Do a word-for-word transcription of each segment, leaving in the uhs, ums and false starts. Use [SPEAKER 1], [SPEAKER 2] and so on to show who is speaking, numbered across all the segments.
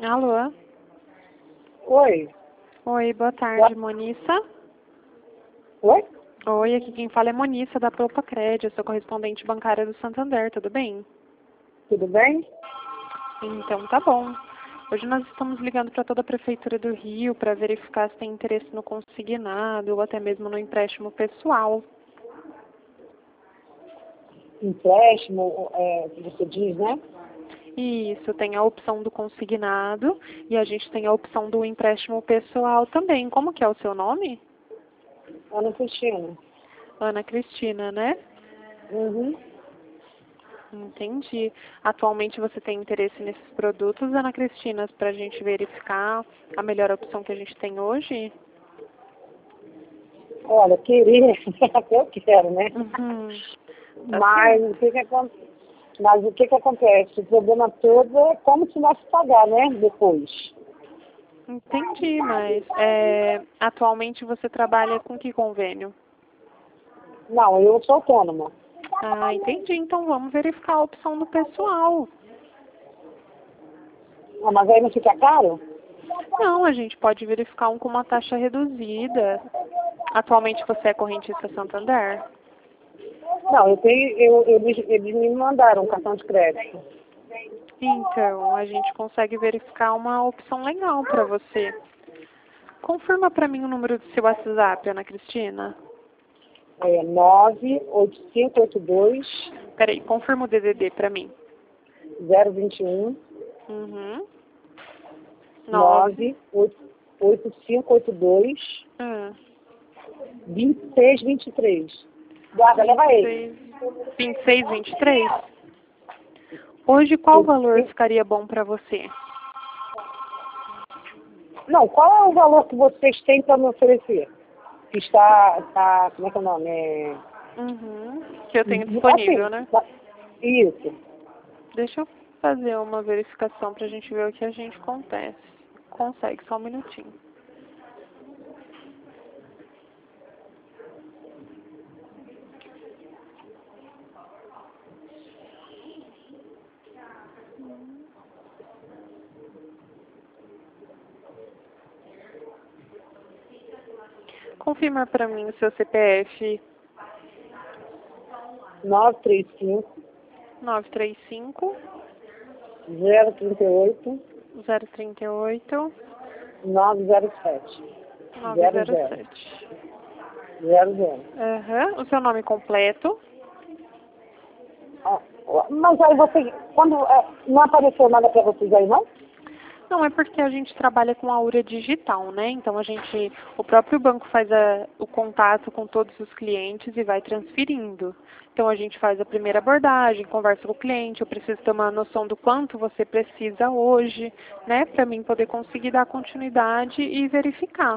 [SPEAKER 1] Alô?
[SPEAKER 2] Oi.
[SPEAKER 1] Oi, boa tarde, Monissa.
[SPEAKER 2] Oi?
[SPEAKER 1] Oi, aqui quem fala é Monissa, da Propacred, eu sou correspondente bancária do Santander, tudo bem?
[SPEAKER 2] Tudo bem?
[SPEAKER 1] Então tá bom. Hoje nós estamos ligando para toda a Prefeitura do Rio para verificar se tem interesse no consignado ou até mesmo no empréstimo pessoal.
[SPEAKER 2] Empréstimo, é, que você diz, né?
[SPEAKER 1] Isso, tem a opção do consignado e a gente tem a opção do empréstimo pessoal também. Como que é o seu nome?
[SPEAKER 2] Ana Cristina.
[SPEAKER 1] Ana Cristina, né?
[SPEAKER 2] Uhum.
[SPEAKER 1] Entendi. Atualmente você tem interesse nesses produtos, Ana Cristina, para a gente verificar a melhor opção que a gente tem hoje?
[SPEAKER 2] Olha, querer, até eu quero, né?
[SPEAKER 1] Uhum. Tá
[SPEAKER 2] Mas,
[SPEAKER 1] certo.
[SPEAKER 2] o que que, acon- mas o que que acontece? O problema todo é como se nós pagar, né? Depois.
[SPEAKER 1] Entendi, mas é, atualmente você trabalha com que convênio?
[SPEAKER 2] Não, eu sou autônoma.
[SPEAKER 1] Ah, entendi. Então vamos verificar a opção do pessoal.
[SPEAKER 2] Ah, mas aí não fica caro?
[SPEAKER 1] Não, a gente pode verificar um com uma taxa reduzida. Atualmente você é correntista Santander?
[SPEAKER 2] Não, eu tenho, eu, eles, eles me mandaram um cartão de crédito.
[SPEAKER 1] Então, a gente consegue verificar uma opção legal para você. Confirma para mim o número do seu WhatsApp, Ana Cristina.
[SPEAKER 2] É nove oito cinco oito dois
[SPEAKER 1] Peraí, confirma o D D D para mim.
[SPEAKER 2] zero dois um
[SPEAKER 1] Uhum. Nove.
[SPEAKER 2] nove oito cinco oito dois
[SPEAKER 1] Hum.
[SPEAKER 2] vinte e seis vinte e três. Guarda, leva ele.
[SPEAKER 1] vinte e seis, vinte e três. Hoje qual valor ficaria bom para você?
[SPEAKER 2] Não, qual é o valor que vocês têm para me oferecer? Que está, está, como é que é o nome? É...
[SPEAKER 1] Uhum. Que eu tenho disponível,
[SPEAKER 2] Assim,
[SPEAKER 1] né?
[SPEAKER 2] tá- isso.
[SPEAKER 1] Deixa eu fazer uma verificação para a gente ver o que a gente acontece. Consegue, só um minutinho. Confirma para mim o seu C P F.
[SPEAKER 2] nove três cinco
[SPEAKER 1] nove três cinco,
[SPEAKER 2] zero três oito
[SPEAKER 1] zero três oito,
[SPEAKER 2] nove zero sete.
[SPEAKER 1] nove
[SPEAKER 2] Zero
[SPEAKER 1] zero
[SPEAKER 2] zero.
[SPEAKER 1] sete.
[SPEAKER 2] Zero zero.
[SPEAKER 1] Aham. O seu nome completo?
[SPEAKER 2] Ah, mas aí você, quando é, não apareceu nada para vocês aí, não?
[SPEAKER 1] Não, é porque a gente trabalha com a Aura Digital, né? Então a gente, o próprio banco faz a, o contato com todos os clientes e vai transferindo. Então a gente faz a primeira abordagem, conversa com o cliente, eu preciso ter uma noção do quanto você precisa hoje, né? Para mim poder conseguir dar continuidade e verificar.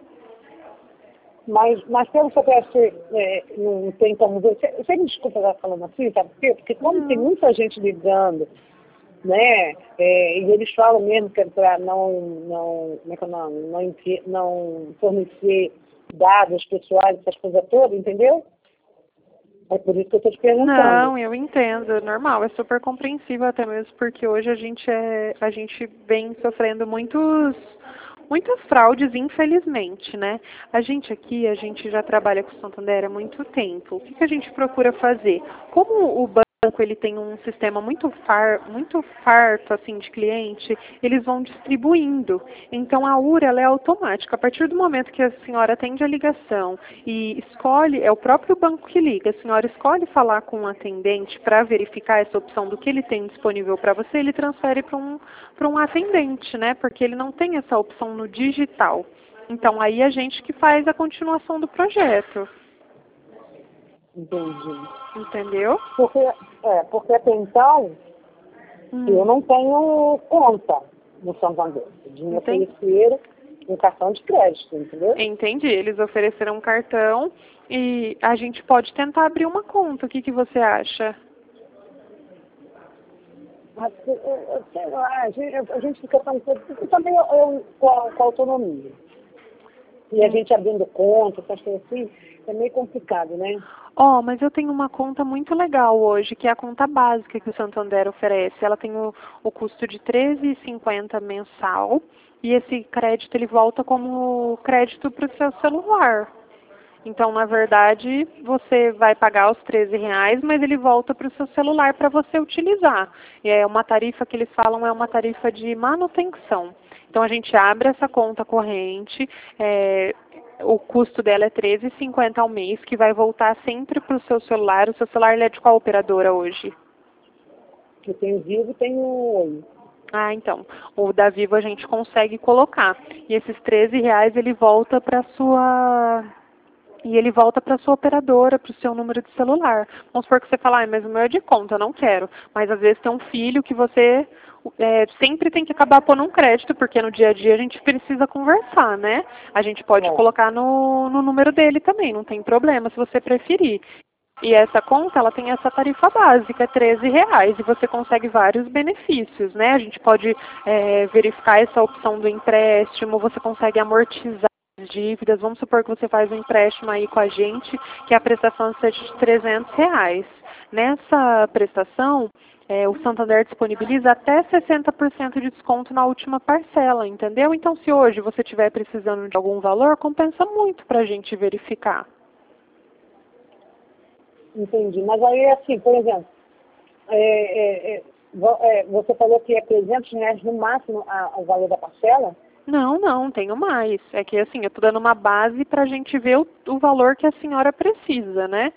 [SPEAKER 2] Mas, mas pelo C P F, é, não tem como ver. Você, você me desculpa estar falando assim, sabe por quê? Porque como tem
[SPEAKER 1] Uhum.
[SPEAKER 2] muita gente ligando, né? É, e eles falam mesmo que é para não, não, como é que é o nome? Não, envi- não fornecer dados pessoais, essas coisas todas, entendeu? É por isso que eu estou te perguntando.
[SPEAKER 1] Não, eu entendo, é normal, é super compreensível até mesmo porque hoje a gente é, a gente vem sofrendo muitos muitas fraudes, infelizmente, né? A gente aqui, a gente já trabalha com o Santander há muito tempo. O que, que a gente procura fazer? Como o banco ele tem um sistema muito far, muito farto assim de cliente, eles vão distribuindo. Então a U R ela é automática. A partir do momento que a senhora atende a ligação e escolhe, é o próprio banco que liga, a senhora escolhe falar com um atendente para verificar essa opção do que ele tem disponível para você, ele transfere para um, para um atendente, né? Porque ele não tem essa opção no digital. Então aí a gente que faz a continuação do projeto.
[SPEAKER 2] Entendi.
[SPEAKER 1] Entendeu?
[SPEAKER 2] Porque, é, porque até então, eu
[SPEAKER 1] Hum.
[SPEAKER 2] não tenho conta no Santander. Eles me
[SPEAKER 1] Entendi.
[SPEAKER 2] ofereceram um cartão de crédito, entendeu?
[SPEAKER 1] Entendi. Eles ofereceram um cartão e a gente pode tentar abrir uma conta. O que, que você acha?
[SPEAKER 2] Mas, eu, eu, sei lá, a gente, a gente fica tão... Porque também eu, eu com, a, com a autonomia. E a gente abrindo conta, essas coisas assim, é meio complicado, né?
[SPEAKER 1] Ó, oh, mas eu tenho uma conta muito legal hoje, que é a conta básica que o Santander oferece. Ela tem o, o custo de treze reais e cinquenta centavos mensal, e esse crédito ele volta como crédito para o seu celular. Então, na verdade, você vai pagar os treze reais, mas ele volta para o seu celular para você utilizar. E é uma tarifa que eles falam, é uma tarifa de manutenção. Então, a gente abre essa conta corrente, é, o custo dela é treze reais e cinquenta centavos ao mês, que vai voltar sempre para o seu celular. O seu celular ele é de qual operadora hoje?
[SPEAKER 2] Eu tenho Vivo e tenho Oi.
[SPEAKER 1] Ah, então, o da Vivo a gente consegue colocar. E esses treze reais ele volta para a sua... E ele volta para a sua operadora, para o seu número de celular. Vamos supor que você fala, ah, mas o meu é de conta, eu não quero. Mas às vezes tem um filho que você é, sempre tem que acabar pondo um crédito, porque no dia a dia a gente precisa conversar, né? A gente pode
[SPEAKER 2] É.
[SPEAKER 1] colocar no, no número dele também, não tem problema, se você preferir. E essa conta, ela tem essa tarifa básica, é treze reais, e você consegue vários benefícios, né? A gente pode é, verificar essa opção do empréstimo, você consegue amortizar dívidas. Vamos supor que você faz um empréstimo aí com a gente, que a prestação seja de trezentos reais. Nessa prestação, é, o Santander disponibiliza até sessenta por cento de desconto na última parcela, entendeu? Então, se hoje você estiver precisando de algum valor, compensa muito para a gente verificar.
[SPEAKER 2] Entendi. Mas aí, assim, por exemplo, é, é, é, é, você falou que é trezentos reais no máximo a, o valor da parcela?
[SPEAKER 1] Não, não, tenho mais. É que assim, eu estou dando uma base para a gente ver o, o valor que a senhora precisa, né?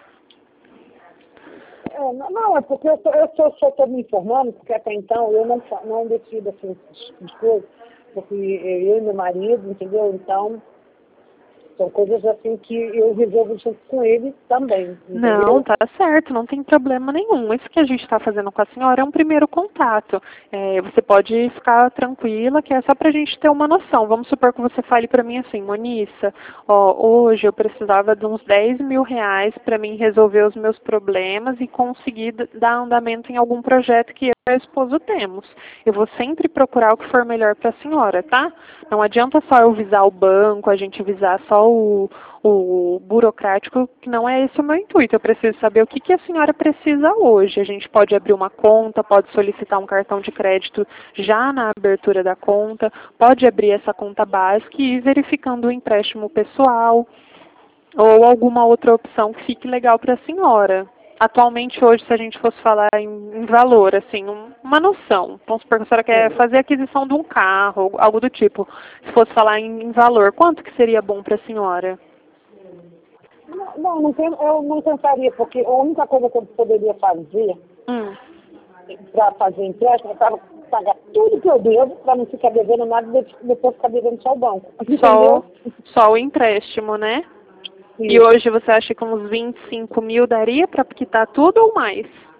[SPEAKER 2] É, não, não, é porque eu, tô, eu só estou me informando, porque até então eu não, não decido assim, essas coisas, porque eu e meu marido, entendeu? Então, são coisas assim que eu resolvo junto com ele também, entendeu?
[SPEAKER 1] Não, tá certo, não tem problema nenhum. Isso que a gente está fazendo com a senhora é um primeiro contato. É, você pode ficar tranquila, que é só para a gente ter uma noção. Vamos supor que você fale para mim assim, Monissa, ó, hoje eu precisava de uns dez mil reais para mim resolver os meus problemas e conseguir dar andamento em algum projeto que eu e meu esposo temos. Eu vou sempre procurar o que for melhor para a senhora, tá? Não adianta só eu visar o banco, a gente visar só o, o burocrático, que não é esse o meu intuito. Eu preciso saber o que, que a senhora precisa hoje. A gente pode abrir uma conta, pode solicitar um cartão de crédito já na abertura da conta, pode abrir essa conta básica e ir verificando o empréstimo pessoal ou alguma outra opção que fique legal para a senhora. Atualmente, hoje, se a gente fosse falar em, em valor, assim, um, uma noção, vamos supor que a senhora quer fazer a aquisição de um carro, algo do tipo, se fosse falar em, em valor, quanto que seria bom para a senhora?
[SPEAKER 2] Não, não, não tem, eu não tentaria, porque a única coisa que eu poderia fazer
[SPEAKER 1] Hum.
[SPEAKER 2] para fazer empréstimo é para pagar tudo que eu devo, para não ficar devendo nada e depois ficar devendo só o banco.
[SPEAKER 1] Só, só o empréstimo, né?
[SPEAKER 2] Isso.
[SPEAKER 1] E hoje você acha que uns vinte e cinco mil daria para quitar tudo ou mais?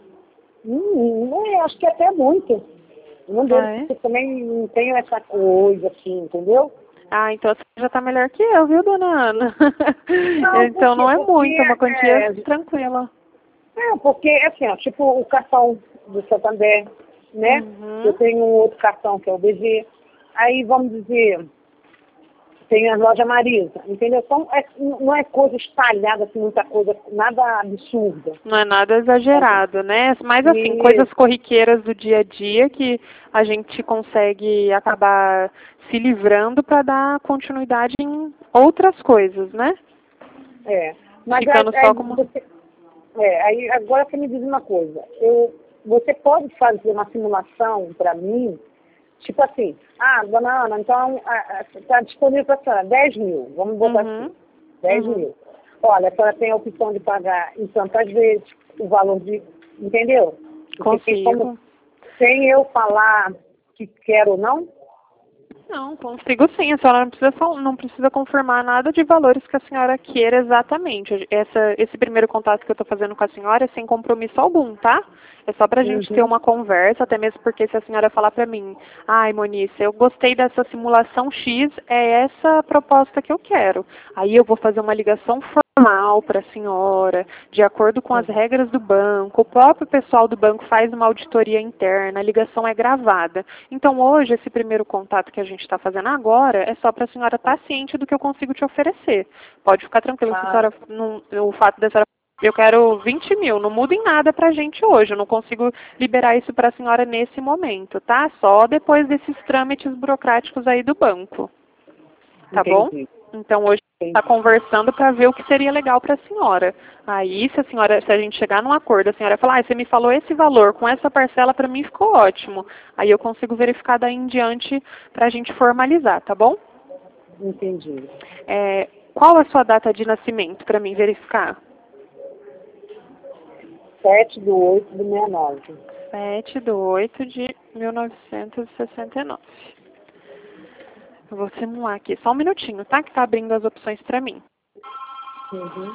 [SPEAKER 2] Hum, eu acho que até muito. Não devo,
[SPEAKER 1] Ah, é?
[SPEAKER 2] porque também não tenho essa coisa assim, entendeu?
[SPEAKER 1] Ah, então você já está melhor que eu, viu, dona Ana?
[SPEAKER 2] Não,
[SPEAKER 1] Então
[SPEAKER 2] porque,
[SPEAKER 1] não é
[SPEAKER 2] porque
[SPEAKER 1] muito, é uma quantia
[SPEAKER 2] é,
[SPEAKER 1] tranquila.
[SPEAKER 2] é, porque assim, ó, tipo o cartão do Santander, né?
[SPEAKER 1] Uhum.
[SPEAKER 2] Eu tenho um outro cartão que é o B G. Aí vamos dizer, tem a loja Marisa, entendeu? Então é, não é coisa espalhada, assim, muita coisa, nada absurda.
[SPEAKER 1] Não é nada exagerado, né? Mas assim,
[SPEAKER 2] E,
[SPEAKER 1] coisas corriqueiras do dia a dia que a gente consegue acabar se livrando para dar continuidade em outras coisas, né?
[SPEAKER 2] é, mas
[SPEAKER 1] Ficando
[SPEAKER 2] aí,
[SPEAKER 1] só
[SPEAKER 2] aí
[SPEAKER 1] como...
[SPEAKER 2] você, é, aí agora você me diz uma coisa, eu, você pode fazer uma simulação para mim, tipo assim, ah, dona Ana, então está disponível para a senhora dez mil, vamos botar
[SPEAKER 1] Uhum.
[SPEAKER 2] assim, dez
[SPEAKER 1] Uhum.
[SPEAKER 2] mil. Olha, a senhora tem a opção de pagar em tantas vezes, o valor de, entendeu? Porque tem
[SPEAKER 1] Consigo.
[SPEAKER 2] como, sem eu falar que quero ou não,
[SPEAKER 1] Não, consigo sim. A senhora não precisa, fal- não precisa confirmar nada de valores que a senhora queira exatamente. Essa, esse primeiro contato que eu estou fazendo com a senhora é sem compromisso algum, tá? É só para a gente ter
[SPEAKER 2] uhum,
[SPEAKER 1] uma conversa, até mesmo porque se a senhora falar para mim, ai, Monice, eu gostei dessa simulação X, é essa a proposta que eu quero. Aí eu vou fazer uma ligação formal normal para a senhora, de acordo com as regras do banco, o próprio pessoal do banco faz uma auditoria interna, a ligação é gravada. Então hoje, esse primeiro contato que a gente está fazendo agora é só para a senhora estar ciente do que eu consigo te oferecer. Pode ficar tranquila,
[SPEAKER 2] Ah.
[SPEAKER 1] se a senhora, não, o fato da senhora, eu quero vinte mil, não muda em nada para a gente hoje, eu não consigo liberar isso para a senhora nesse momento, tá? Só depois desses trâmites burocráticos aí do banco. Tá bom?
[SPEAKER 2] Entendi.
[SPEAKER 1] Então hoje a gente está conversando para ver o que seria legal para a senhora. Aí se a senhora, se a gente chegar num acordo, a senhora falar, ah, você me falou esse valor, com essa parcela para mim ficou ótimo. Aí eu consigo verificar daí em diante para a gente formalizar, tá bom?
[SPEAKER 2] Entendi.
[SPEAKER 1] É, qual a sua data de nascimento para mim verificar?
[SPEAKER 2] sete do oito do sessenta e nove.
[SPEAKER 1] sete de oito de mil novecentos e sessenta e nove. Eu vou simular aqui, só um minutinho, tá? Que tá abrindo as opções para mim.
[SPEAKER 2] Uhum.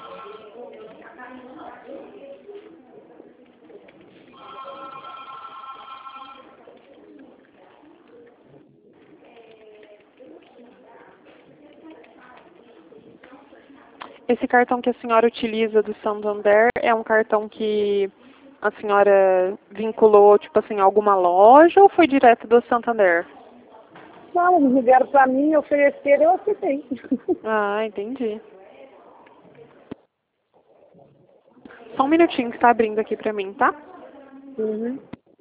[SPEAKER 1] Esse cartão que a senhora utiliza do Santander é um cartão que a senhora vinculou, tipo assim, a alguma loja ou foi direto do Santander?
[SPEAKER 2] Não, eles ligaram para mim, ofereceram, eu aceitei.
[SPEAKER 1] Ah, entendi. Só um minutinho que está abrindo aqui para mim, tá?
[SPEAKER 2] Uhum.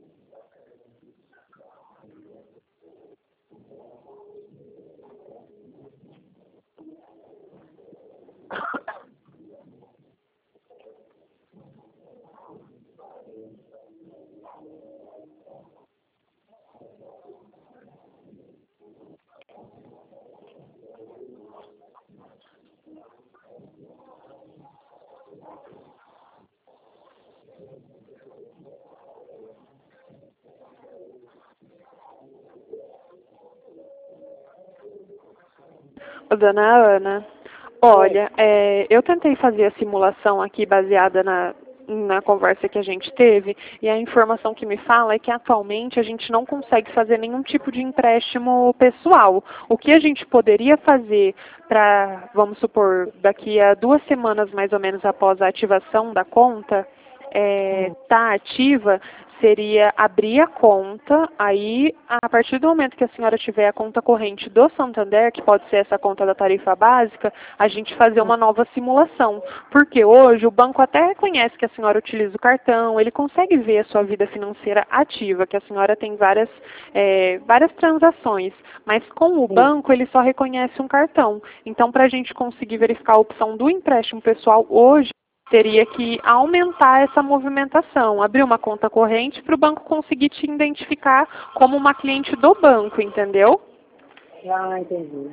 [SPEAKER 1] Ô, dona Ana, olha, é, eu tentei fazer a simulação aqui baseada na, na conversa que a gente teve e a informação que me fala é que atualmente a gente não consegue fazer nenhum tipo de empréstimo pessoal. O que a gente poderia fazer para, vamos supor, daqui a duas semanas mais ou menos após a ativação da conta, é, tá ativa, seria abrir a conta, aí a partir do momento que a senhora tiver a conta corrente do Santander, que pode ser essa conta da tarifa básica, a gente fazer uma nova simulação. Porque hoje o banco até reconhece que a senhora utiliza o cartão, ele consegue ver a sua vida financeira ativa, que a senhora tem várias, é, várias transações, mas com o banco ele só reconhece um cartão. Então, para a gente conseguir verificar a opção do empréstimo pessoal hoje, teria que aumentar essa movimentação, abrir uma conta corrente para o banco conseguir te identificar como uma cliente do banco, entendeu?
[SPEAKER 2] Ah, entendi.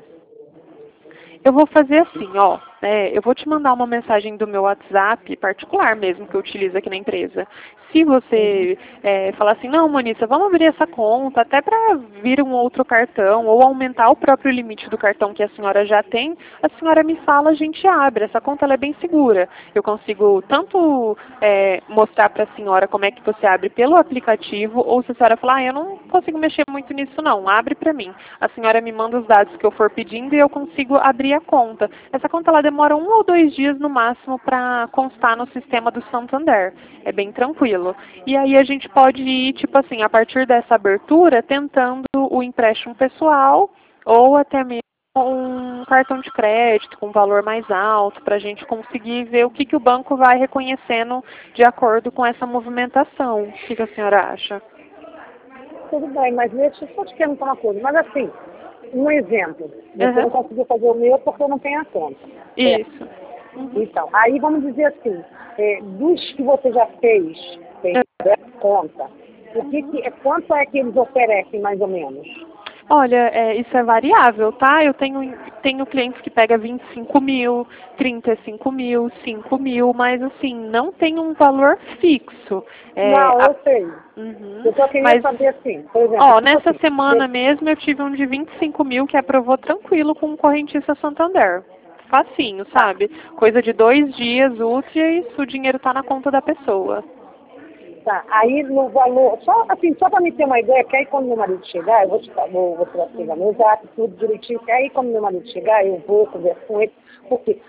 [SPEAKER 1] Eu vou fazer assim, ó, é, eu vou te mandar uma mensagem do meu WhatsApp, particular mesmo, que eu utilizo aqui na empresa. Se você é, falar assim, não, Monissa, vamos abrir essa conta, até para vir um outro cartão, ou aumentar o próprio limite do cartão que a senhora já tem, a senhora me fala, a gente abre. Essa conta ela é bem segura. Eu consigo tanto é, mostrar para a senhora como é que você abre pelo aplicativo, ou se a senhora falar, ah, eu não consigo mexer muito nisso não, abre para mim. A senhora me manda os dados que eu for pedindo e eu consigo abrir a conta. Essa conta ela demora um ou dois dias no máximo para constar no sistema do Santander. É bem tranquilo. E aí a gente pode ir, tipo assim, a partir dessa abertura, tentando o empréstimo pessoal ou até mesmo um cartão de crédito com valor mais alto, para a gente conseguir ver o que, que o banco vai reconhecendo de acordo com essa movimentação. O que, que a senhora acha?
[SPEAKER 2] Tudo bem, mas deixa eu só te perguntar uma coisa. Mas assim, um exemplo. Você
[SPEAKER 1] Uhum.
[SPEAKER 2] não conseguiu fazer o meu porque eu não tenho a conta.
[SPEAKER 1] Isso.
[SPEAKER 2] Uhum. Então, aí vamos dizer assim, é, dos que você já fez, tem
[SPEAKER 1] Uhum.
[SPEAKER 2] conta, o que que, é, quanto é que eles oferecem mais ou menos?
[SPEAKER 1] Olha, é, isso é variável, tá? Eu tenho, tenho clientes que pegam vinte e cinco mil, trinta e cinco mil, cinco mil, mas assim, não tem um valor fixo. É,
[SPEAKER 2] Não, eu
[SPEAKER 1] a...
[SPEAKER 2] sei.
[SPEAKER 1] Uhum.
[SPEAKER 2] Eu só queria
[SPEAKER 1] Mas,
[SPEAKER 2] saber assim, por exemplo...
[SPEAKER 1] ó,
[SPEAKER 2] tipo
[SPEAKER 1] nessa
[SPEAKER 2] assim,
[SPEAKER 1] semana
[SPEAKER 2] eu...
[SPEAKER 1] mesmo eu tive um de vinte e cinco mil que aprovou tranquilo com o correntista Santander. Facinho, sabe? Coisa de dois dias úteis, o dinheiro tá na conta da pessoa.
[SPEAKER 2] Tá, aí no valor, só assim, só para me ter uma ideia, que aí quando meu marido chegar, eu vou te vou, vou te pegar meu zap, tudo direitinho, que aí quando meu marido chegar, eu vou conversar com ele, porque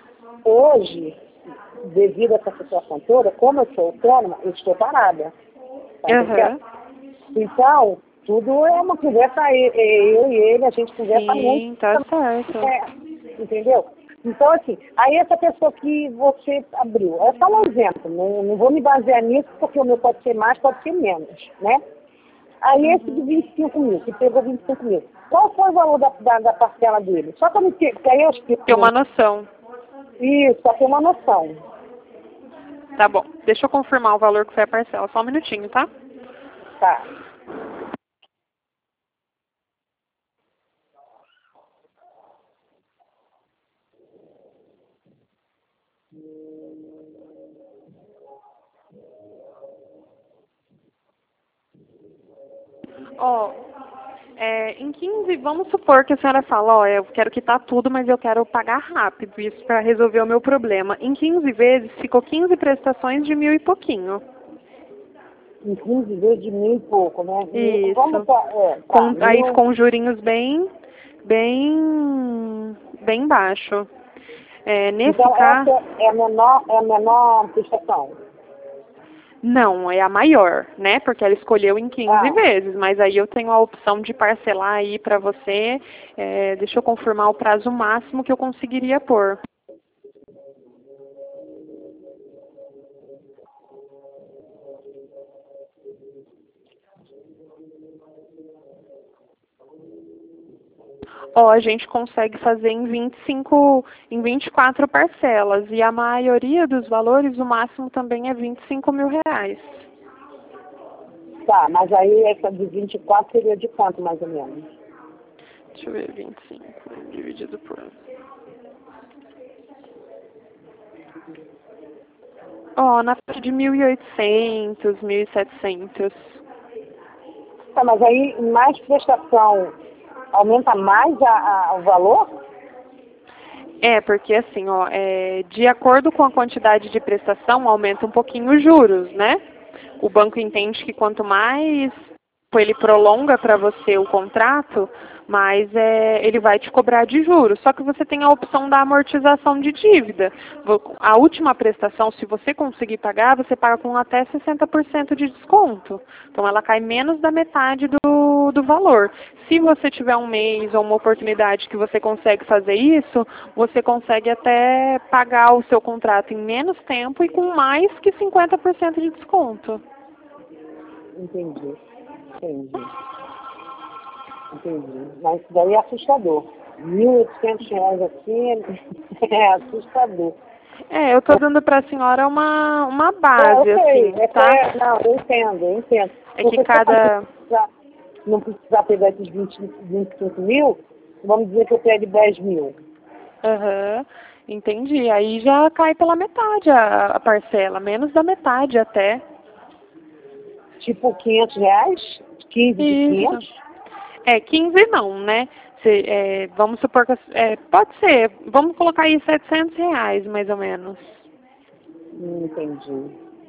[SPEAKER 2] hoje, devido a essa situação toda, como eu sou autônoma, eu estou parada. Tá entendendo? Então, tudo é uma conversa, eu e ele, a gente conversa
[SPEAKER 1] Sim,
[SPEAKER 2] muito.
[SPEAKER 1] tá certo.
[SPEAKER 2] É, entendeu? Então, assim, aí essa pessoa que você abriu, é só um exemplo, não, não vou me basear nisso, porque o meu pode ser mais, pode ser menos, né? Aí esse de vinte e cinco mil, que pegou vinte e cinco mil, qual foi o valor da, da, da parcela dele? Só para me ter, porque aí eu explico.
[SPEAKER 1] Tem uma noção.
[SPEAKER 2] Isso, só ter uma noção.
[SPEAKER 1] Tá bom, deixa eu confirmar o valor que foi a parcela, só um minutinho, tá?
[SPEAKER 2] Tá.
[SPEAKER 1] Ó, é, em quinze, vamos supor que a senhora fala, ó, eu quero quitar tudo, mas eu quero pagar rápido, isso para resolver o meu problema. Em quinze vezes, ficou quinze prestações de mil e pouquinho.
[SPEAKER 2] Em quinze vezes de mil e pouco, né?
[SPEAKER 1] Isso.
[SPEAKER 2] Vamos pra, é, tá,
[SPEAKER 1] Com, aí
[SPEAKER 2] mil...
[SPEAKER 1] com jurinhos bem, bem, bem baixo. É, nesse
[SPEAKER 2] Então,
[SPEAKER 1] caso...
[SPEAKER 2] essa é a menor, é a menor prestação.
[SPEAKER 1] Não, é a maior, né? Porque ela escolheu em quinze
[SPEAKER 2] Ah.
[SPEAKER 1] vezes, mas aí eu tenho a opção de parcelar aí para você. É, deixa eu confirmar o prazo máximo que eu conseguiria pôr. Ó, a gente consegue fazer em vinte e cinco, em vinte e quatro parcelas. E a maioria dos valores, o máximo também é vinte e cinco mil reais.
[SPEAKER 2] Tá, mas aí essa de vinte e quatro seria de quanto, mais ou menos?
[SPEAKER 1] Deixa eu ver, vinte e cinco dividido por... Ó, na parte de mil e oitocentos, mil e setecentos.
[SPEAKER 2] Tá, mas aí mais prestação aumenta mais a, a, o valor?
[SPEAKER 1] É, porque assim, ó, é, de acordo com a quantidade de prestação, aumenta um pouquinho os juros, né? O banco entende que quanto mais ele prolonga para você o contrato, mais é, ele vai te cobrar de juros. Só que você tem a opção da amortização de dívida. A última prestação, se você conseguir pagar, você paga com até sessenta por cento de desconto. Então ela cai menos da metade do, do valor. Se você tiver um mês ou uma oportunidade que você consegue fazer isso, você consegue até pagar o seu contrato em menos tempo e com mais que cinquenta por cento de desconto.
[SPEAKER 2] Entendi. Entendi. Entendi. Mas isso daí é assustador. mil e oitocentos reais assim é assustador.
[SPEAKER 1] É, eu estou dando para a senhora uma, uma
[SPEAKER 2] É,
[SPEAKER 1] base,
[SPEAKER 2] eu sei.
[SPEAKER 1] assim,
[SPEAKER 2] É,
[SPEAKER 1] tá?
[SPEAKER 2] é, não, eu entendo, eu entendo.
[SPEAKER 1] É que
[SPEAKER 2] Porque se
[SPEAKER 1] cada...
[SPEAKER 2] eu precisar, não precisar pegar esses vinte, vinte e cinco mil, vamos dizer que eu pego dez mil.
[SPEAKER 1] Aham, entendi. Aí já cai pela metade a, a parcela, menos da metade até.
[SPEAKER 2] Tipo quinhentos reais? quinze de
[SPEAKER 1] Isso.
[SPEAKER 2] quinhentos?
[SPEAKER 1] É, quinze não, né? Se, é, vamos supor que... É, pode ser, vamos colocar aí setecentos reais, mais ou menos.
[SPEAKER 2] Hum, entendi.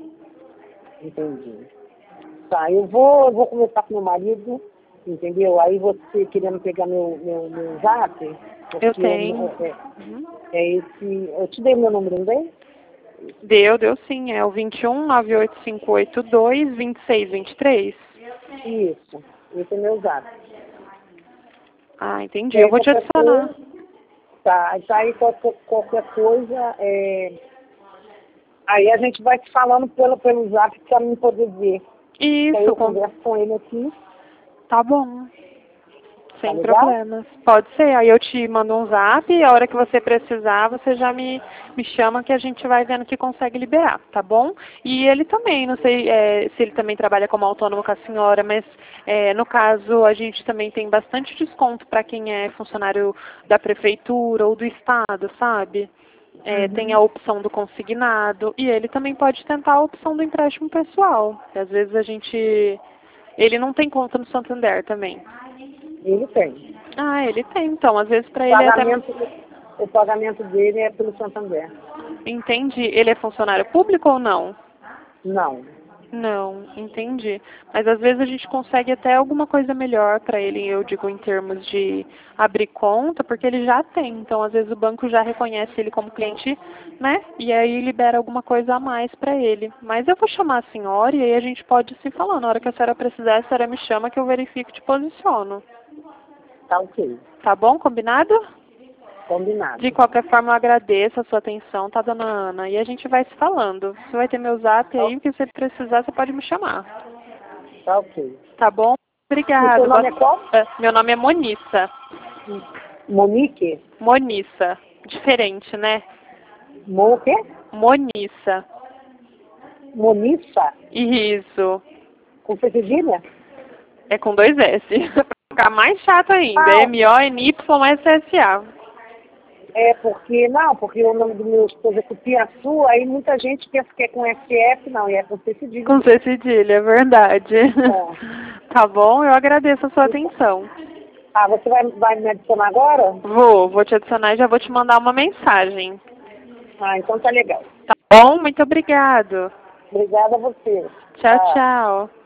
[SPEAKER 2] Entendi. Tá, eu vou, eu vou conversar com meu marido, entendeu? Aí você querendo pegar meu, meu, meu zap, porque
[SPEAKER 1] Eu tenho.
[SPEAKER 2] é, é,
[SPEAKER 1] Uhum.
[SPEAKER 2] é esse. Eu te dei meu número, não dei?
[SPEAKER 1] Deu, deu sim. É o vinte e um, nove oito cinco oito dois, vinte e seis vinte e três.
[SPEAKER 2] Isso. Esse é meu zap.
[SPEAKER 1] Ah, entendi.
[SPEAKER 2] E
[SPEAKER 1] Eu
[SPEAKER 2] aí
[SPEAKER 1] vou te
[SPEAKER 2] qualquer
[SPEAKER 1] adicionar.
[SPEAKER 2] coisa. Tá, tá aí qualquer, qualquer coisa. É, aí a gente vai te falando pelo, pelo zap para mim poder ver. Aí
[SPEAKER 1] Isso,
[SPEAKER 2] eu
[SPEAKER 1] com...
[SPEAKER 2] converso com ele aqui.
[SPEAKER 1] tá bom.
[SPEAKER 2] Tá
[SPEAKER 1] Sem
[SPEAKER 2] legal?
[SPEAKER 1] problemas. Pode ser. Aí eu te mando um zap e a hora que você precisar, você já me, me chama que a gente vai vendo que consegue liberar, tá bom? E ele também, não sei é, se ele também trabalha como autônomo com a senhora, mas é, no caso a gente também tem bastante desconto para quem é funcionário da prefeitura ou do estado, sabe? É, tem a opção do consignado e ele também pode tentar a opção do empréstimo pessoal. Que às vezes a gente... Ele não tem conta no Santander também.
[SPEAKER 2] Ele tem.
[SPEAKER 1] Ah, ele tem, então. Às vezes
[SPEAKER 2] O
[SPEAKER 1] para ele é até...
[SPEAKER 2] pagamento, o pagamento dele é pelo Santander.
[SPEAKER 1] Entendi. Ele é funcionário público ou não?
[SPEAKER 2] Não.
[SPEAKER 1] Não, entendi. Mas às vezes a gente consegue até alguma coisa melhor para ele, eu digo em termos de abrir conta, porque ele já tem. Então às vezes o banco já reconhece ele como cliente, né? E aí libera alguma coisa a mais para ele. Mas eu vou chamar a senhora e aí a gente pode se falar. Na hora que a senhora precisar, a senhora me chama que eu verifico e te posiciono.
[SPEAKER 2] Tá ok.
[SPEAKER 1] Tá bom? Combinado?
[SPEAKER 2] Combinado.
[SPEAKER 1] De qualquer forma, eu agradeço a sua atenção, tá, dona Ana? E a gente vai se falando. Você vai ter meu zap aí, o que você precisar, você pode me chamar.
[SPEAKER 2] Tá ok.
[SPEAKER 1] Tá bom?
[SPEAKER 2] O
[SPEAKER 1] Obrigada.
[SPEAKER 2] seu nome é qual?
[SPEAKER 1] Meu nome é Monissa.
[SPEAKER 2] Monique?
[SPEAKER 1] Monissa. Diferente, né?
[SPEAKER 2] Mo o quê?
[SPEAKER 1] Monissa.
[SPEAKER 2] Monissa?
[SPEAKER 1] Isso.
[SPEAKER 2] Com C cedilha?
[SPEAKER 1] É com dois S. Pra ficar mais chato ainda.
[SPEAKER 2] Ah,
[SPEAKER 1] M O N Y S S A.
[SPEAKER 2] É porque, não, porque o nome do meu esposo é Cupiaçu, aí muita gente pensa que é com S F, não, e é com C cedilha.
[SPEAKER 1] Com C cedilha, é verdade.
[SPEAKER 2] É.
[SPEAKER 1] Tá bom? Eu agradeço a sua atenção.
[SPEAKER 2] Ah, você vai, vai me adicionar agora?
[SPEAKER 1] Vou, vou te adicionar e já vou te mandar uma mensagem.
[SPEAKER 2] Ah, então tá legal.
[SPEAKER 1] Tá bom? Muito obrigado.
[SPEAKER 2] Obrigada a você.
[SPEAKER 1] Tchau, tchau.